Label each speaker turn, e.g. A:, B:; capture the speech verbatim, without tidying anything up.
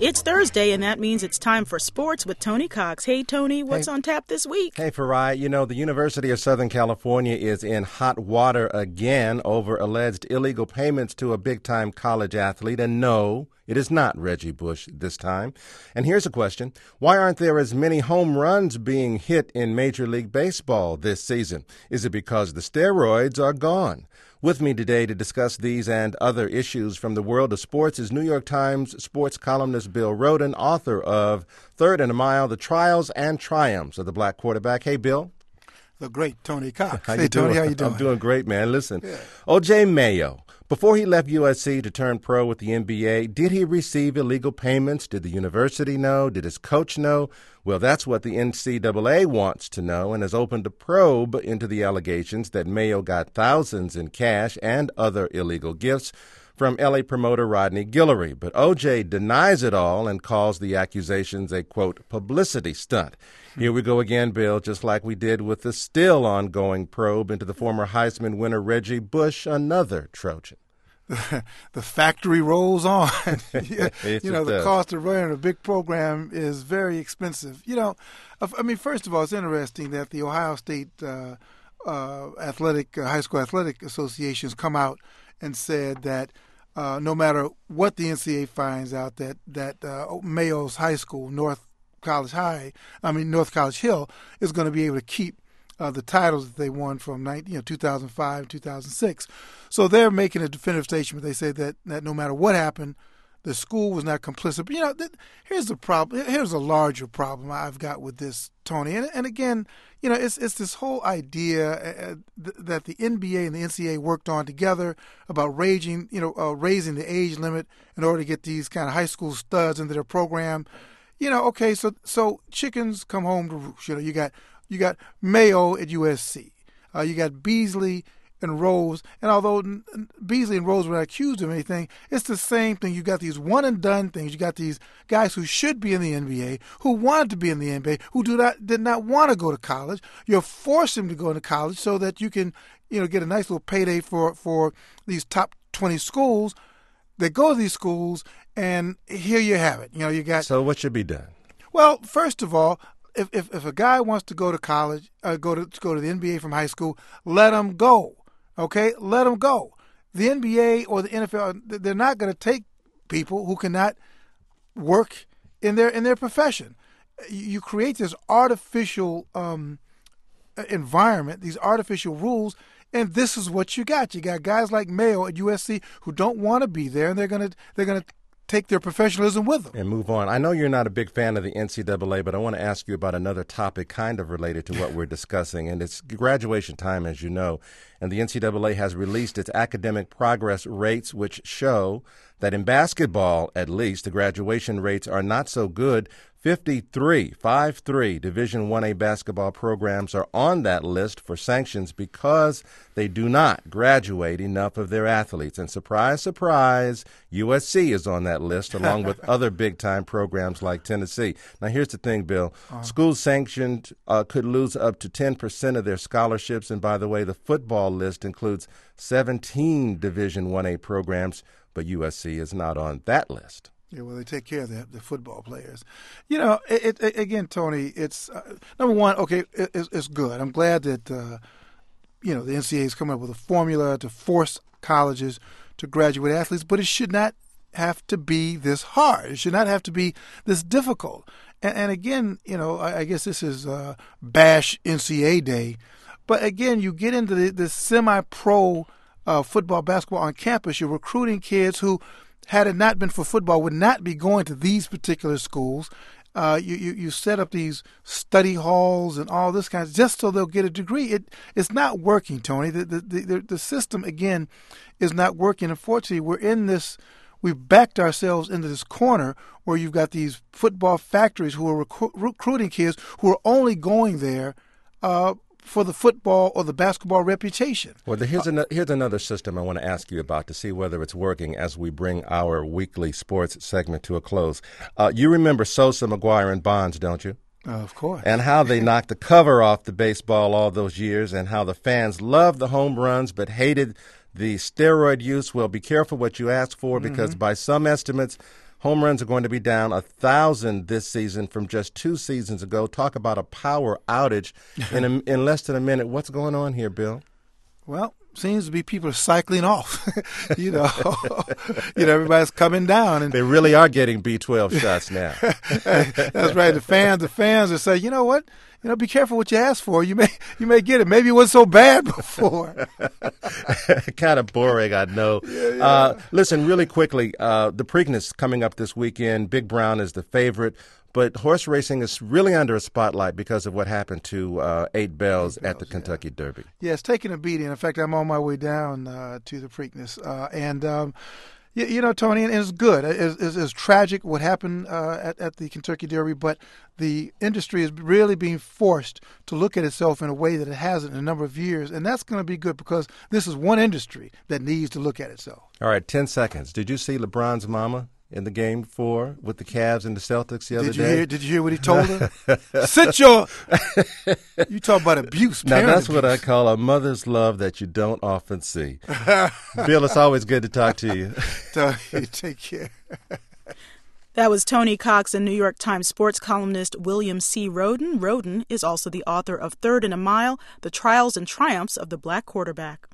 A: It's Thursday, and that means it's time for sports with Tony Cox. Hey, Tony, what's
B: hey.
A: on tap this week?
B: Hey, Farai, you know, the University of Southern California is in hot water again over alleged illegal payments to a big-time college athlete. And no, it is not Reggie Bush this time. And here's a question. Why aren't there as many home runs being hit in Major League Baseball this season? Is it because the steroids are gone? With me today to discuss these and other issues from the world of sports is New York Times sports columnist Bill Rhoden, author of Third and a Mile, The Trials and Triumphs of the Black Quarterback. Hey, Bill.
C: The great Tony Cox.
B: How
C: hey,
B: you
C: Tony,
B: doing?
C: how you doing?
B: I'm doing great, man. Listen,
C: yeah.
B: O J Mayo, before he left U S C to turn pro with the N B A, did he receive illegal payments? Did the university know? Did his coach know? Well, that's what the N C double A wants to know and has opened a probe into the allegations that Mayo got thousands in cash and other illegal gifts from L A promoter Rodney Guillory. But O J denies it all and calls the accusations a, quote, publicity stunt. Here we go again, Bill, just like we did with the still ongoing probe into the former Heisman winner Reggie Bush, another Trojan.
C: The factory rolls on. you
B: you
C: know, the
B: does.
C: cost of running a big program is very expensive. You know, I mean, first of all, it's interesting that the Ohio State uh, uh, Athletic, uh, High School Athletic Associations come out and said that uh, no matter what the N C double A finds out, that, that uh, Mayo's high school, North College High, I mean, North College Hill, is going to be able to keep Uh, the titles that they won from you know, two thousand five, two thousand six. So they're making a definitive statement. They say that, that no matter what happened, the school was not complicit. But, you know, th- here's the problem. Here's a larger problem I've got with this, Tony. And, and again, you know, it's it's this whole idea uh, th- that the N B A and the N C double A worked on together about raising, you know, uh, raising the age limit in order to get these kind of high school studs into their program. You know, okay, so so chickens come home to roost. You know, you got You got Mayo at U S C. Uh, you got Beasley and Rose. And although Beasley and Rose were not accused of anything, it's the same thing. You got these one-and-done things. You got these guys who should be in the N B A, who wanted to be in the N B A, who do not did not want to go to college. You're forcing them to go into college so that you can, you know, get a nice little payday for, for these top twenty schools. They go to these schools, and here you have it. You know, you got.
B: So what should be done?
C: Well, first of all, If, if if a guy wants to go to college, uh, go to go to the N B A from high school, let him go. Okay, let him go. The N B A or the N F L, they're not going to take people who cannot work in their in their profession. You create this artificial um, environment, these artificial rules, and this is what you got. You got guys like Mayo at U S C who don't want to be there, and they're gonna they're gonna. take their professionalism with them.
B: And move on. I know you're not a big fan of the N C double A, but I want to ask you about another topic kind of related to what we're discussing, and it's graduation time, as you know. And the N C double A has released its academic progress rates, which show that in basketball, at least, the graduation rates are not so good. fifty-three, five-three Division one A basketball programs are on that list for sanctions because they do not graduate enough of their athletes. And surprise, surprise, U S C is on that list along with other big-time programs like Tennessee. Now, here's the thing, Bill. Uh-huh. Schools sanctioned uh, could lose up to ten percent of their scholarships. And by the way, the football list includes seventeen Division one A programs, but U S C is not on that list.
C: Yeah, well, they take care of the, the football players. You know, it, it, again, Tony, it's uh, number one, okay, it, it's, it's good. I'm glad that, uh, you know, the N C double A is coming up with a formula to force colleges to graduate athletes, but it should not have to be this hard. It should not have to be this difficult. And, and again, you know, I, I guess this is uh, Bash N C double A Day, but again, you get into the, the semi-pro uh, football, basketball on campus, you're recruiting kids who, had it not been for football, would not be going to these particular schools. Uh, you, you you set up these study halls and all this kind of just so they'll get a degree. It it's not working, Tony. The the the, the system again is not working. Unfortunately, we're in this. We've backed ourselves into this corner where you've got these football factories who are recru- recruiting kids who are only going there uh, for the football or the basketball reputation.
B: Well, the, here's, an, here's another system I want to ask you about to see whether it's working as we bring our weekly sports segment to a close. Uh, you remember Sosa, McGuire, and Bonds, don't you?
C: Uh, of course.
B: And how they knocked the cover off the baseball all those years and how the fans loved the home runs but hated the steroid use. Well, be careful what you ask for because mm-hmm. by some estimates, Home runs are going to be down a thousand this season from just two seasons ago. Talk about a power outage in a, in less than a minute. What's going on here, Bill?
C: Well, seems to be people are cycling off. you know, you know, everybody's coming down, and
B: they really are getting B twelve shots now.
C: That's right. The fans, the fans are saying, you know what? You know, be careful what you ask for. You may, you may get it. Maybe it wasn't so bad before.
B: Kind of boring, I know.
C: Yeah, yeah.
B: Uh, listen, really quickly, uh, the Preakness coming up this weekend. Big Brown is the favorite. But horse racing is really under a spotlight because of what happened to uh, Eight Bells, Eight Bells at the Kentucky
C: yeah.
B: Derby.
C: Yeah, it's taking a beating. In fact, I'm on my way down uh, to the Preakness. Uh, and, um, you, you know, Tony, it's good. It's, it's, it's tragic what happened uh, at, at the Kentucky Derby, but the industry is really being forced to look at itself in a way that it hasn't in a number of years. And that's going to be good because this is one industry that needs to look at itself.
B: All right, ten seconds. Did you see LeBron's mama in the game four with the Cavs and the Celtics the other
C: did you
B: day?
C: Hear, did you hear what he told her? Sit your... You talk about abuse.
B: Now, that's
C: abuse.
B: what I call a mother's love that you don't often see. Bill, it's always good to talk to you.
C: Tony, take care.
A: That was Tony Cox and New York Times sports columnist William C. Rhoden. Rhoden is also the author of Third and a Mile, The Trials and Triumphs of the Black Quarterback.